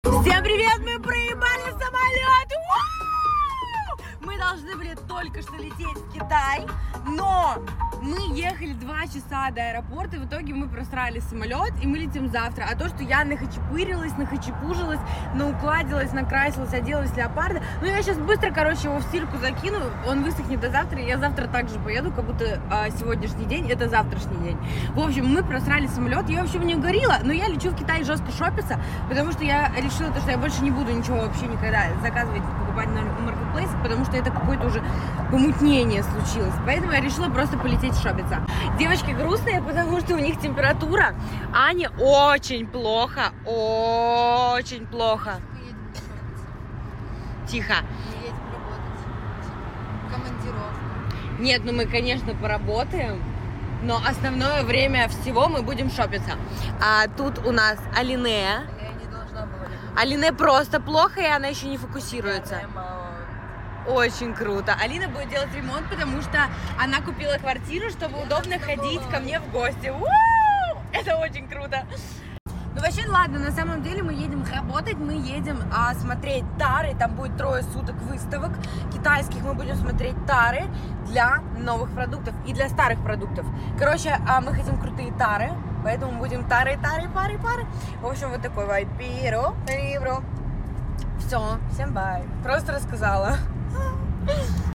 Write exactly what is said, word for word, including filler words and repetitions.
Всем привет! Мы проебали самолет! У-у-у! Мы должны были только что лететь в Китай, но мы ехали два часа до аэропорта, и в итоге мы просрали самолет, и мы летим завтра. А то, что я нахачапырилась, нахачапужилась, наукладилась, накрасилась, оделась в леопарда, ну я сейчас быстро, короче, его в стирку закину, он высохнет до завтра, и я завтра также поеду, как будто а, сегодняшний день это завтрашний день. В общем, мы просрали самолет, я вообще не говорила, но я лечу в Китай жестко шопиться, потому что я решила, что я больше не буду ничего вообще никогда заказывать, покупать на маркетплейсах, потому что это какое-то уже помутнение случилось. Поэтому я решила просто полететь шопиться. Девочки грустные, потому что у них температура. Ане очень плохо, очень плохо. Мы едем шопиться. Тихо. Мы едем работать. Командировка. Нет, ну мы, конечно, поработаем, но основное время всего мы будем шопиться. А тут у нас Алинея. Я не должна была лететь. Алине просто плохо, и она еще не фокусируется. Прямо Очень круто. Алина будет делать ремонт, потому что она купила квартиру, чтобы удобно ходить ко мне в гости. У-у-у! Это очень круто. Ну вообще, ладно, на самом деле мы едем работать, мы едем а, смотреть тары, там будет трое суток выставок китайских, мы будем смотреть тары для новых продуктов и для старых продуктов. Короче, а, мы хотим крутые тары, поэтому будем тары, тары, пары, пары. В общем, вот такой вайп. Пиро, ривро. Все, всем бай. Просто рассказала.